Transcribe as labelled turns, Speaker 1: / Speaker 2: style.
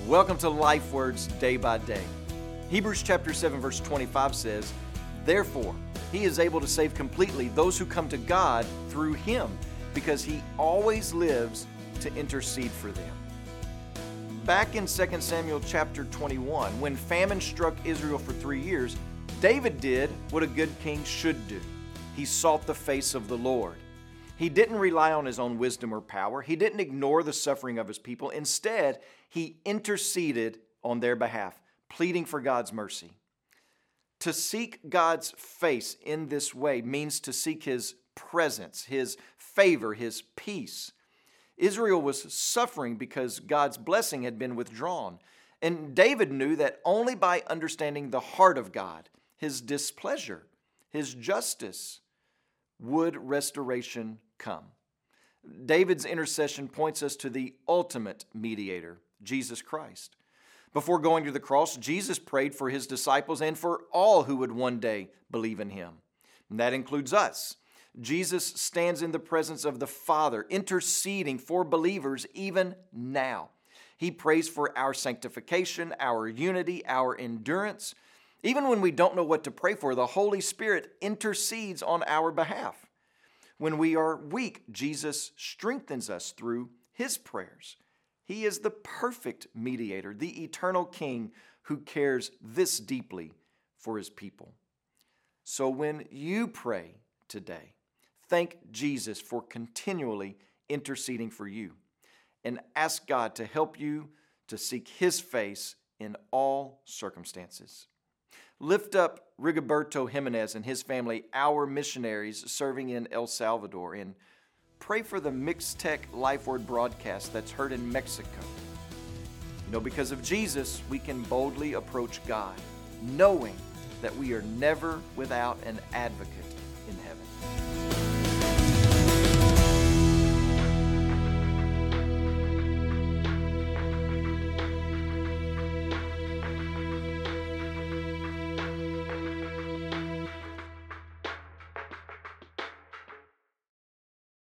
Speaker 1: Welcome to Life Words Day by Day. Hebrews chapter 7 verse 25 says, "Therefore, he is able to save completely those who come to God through him, because he always lives to intercede for them." Back in 2 Samuel chapter 21, when famine struck Israel for 3 years, David did what a good king should do. He sought the face of the Lord. He didn't rely on his own wisdom or power. He didn't ignore the suffering of his people. Instead, he interceded on their behalf, pleading for God's mercy. To seek God's face in this way means to seek his presence, his favor, his peace. Israel was suffering because God's blessing had been withdrawn. And David knew that only by understanding the heart of God, his displeasure, his justice, would restoration come. David's intercession points us to the ultimate mediator, Jesus Christ. Before going to the cross, Jesus prayed for his disciples and for all who would one day believe in him. And that includes us. Jesus stands in the presence of the Father, interceding for believers even now. He prays for our sanctification, our unity, our endurance. Even when we don't know what to pray for, the Holy Spirit intercedes on our behalf. When we are weak, Jesus strengthens us through his prayers. He is the perfect mediator, the eternal King who cares this deeply for his people. So when you pray today, thank Jesus for continually interceding for you, and ask God to help you to seek his face in all circumstances. Lift up Rigoberto Jimenez and his family, our missionaries serving in El Salvador, and pray for the Mixtec Life Word broadcast that's heard in Mexico. Because of Jesus, we can boldly approach God, knowing that we are never without an advocate in heaven.